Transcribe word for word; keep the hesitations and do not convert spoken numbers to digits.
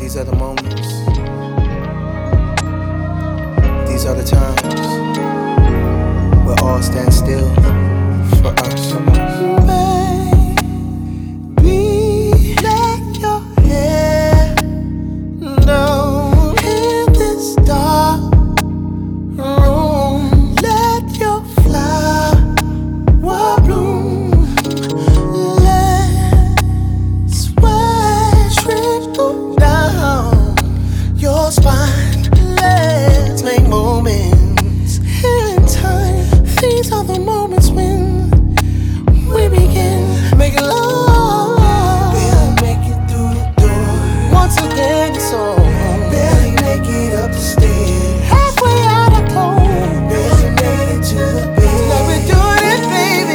These are the moments, these are the times where all stand still.